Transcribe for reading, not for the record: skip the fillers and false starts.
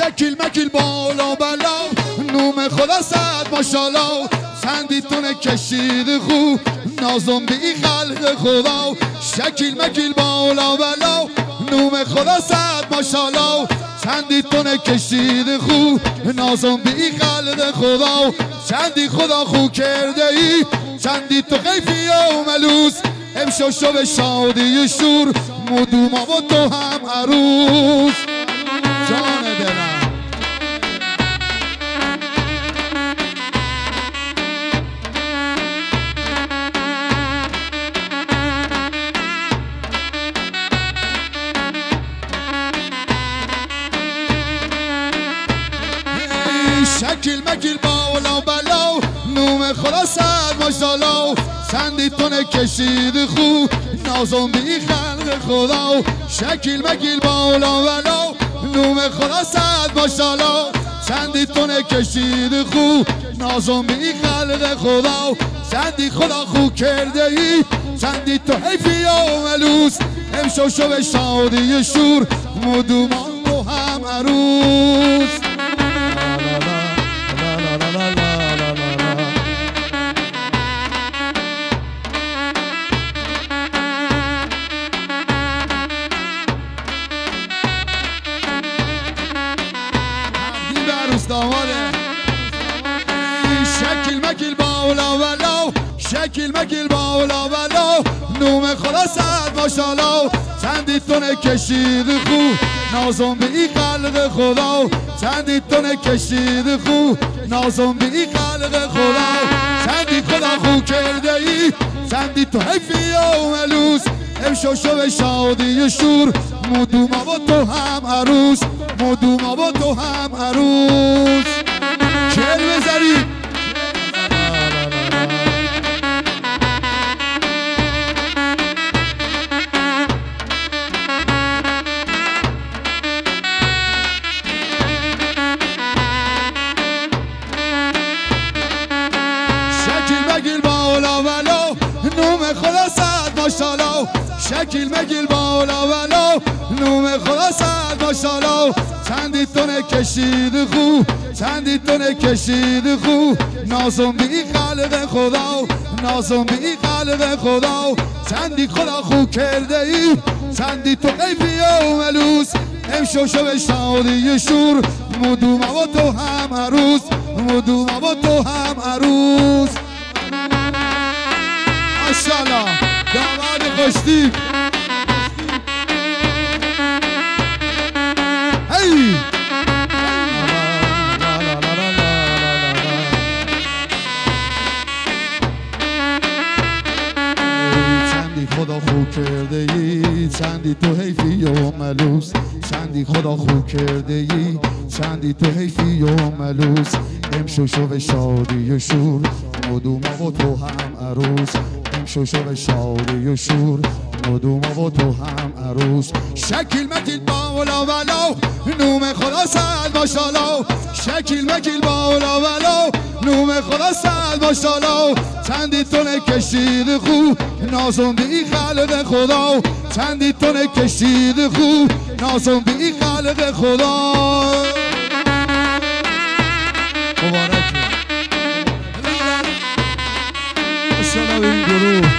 شکل مکل بالا بلا نوم خدا صد ماشالله سندیتونه کشید خوب نازم بی خلق خدا شکل مکل بالا بلا نوم خدا صد ماشالله سندیتونه کشید خوب نازم بی خلق خدا چندی خدا خوب کرده ای چندی تو خیفی و ملوس امشو شو به شادی شور مدوما و تو هم عروس جان دلم شکل مکل بالا بلا نوم خدا صد ماشالله سندیتونه کشید خوب نازم بی خلق خدا شکل مکل بالا بلا نوم خدا صد ماشالله سندیتونه کشید خوب نازم بی خلق خدا سندی خدا خوب کرده ای سندی تو حیفی و ملوس امشو شو به شادی شور مدومان و هم عروس شکل مکل بالا ولا شکل مکل بالا ولا نوم خدا صد ماشالله سندیتونه کشید خوب نازم بی خلق خدا سندیتونه کشید خوب نازم بی خلق خدا سندی خدا خوب کرده ای سندی تو حیفی و ملوس امشو شو به شادی شور مدوما و تو هم عروس مدوما و تو هم عروس کل بزنید خدا صد ماشالله شکل مکل بالا ولا نوم خدا صد ماشالله سندیتونه کشید خوب سندیتونه کشید خوب نازم بی خلق خدا نازم بی خلق خدا سندی خدا خوب کرده ای سندی تو قیفی و ملوس امشو شو به شادی شور مدوما و تو هم عروس مدوما و تو هم عروس ماشالله داماد خوشتیب هی چندی خدا خوب کرده ای چندی تو حیفی و ملوس چندی خدا خوب کرده ای چندی تو حیفی و ملوس امشو شو به شادی و شور مدوما و تو هم عروس امشو شو به شادی و شور مدوما و تو هم عروس شکل مکل بالا ولا نوم خدا صد ماشالله شکل مکل بالا ولا نوم خدا صد ماشالله سندیتونه کشید خوب نازم بی خلق خدا سندیتونه کشید خوب نازم بی خلق خدا مبارک ماشالله این گروه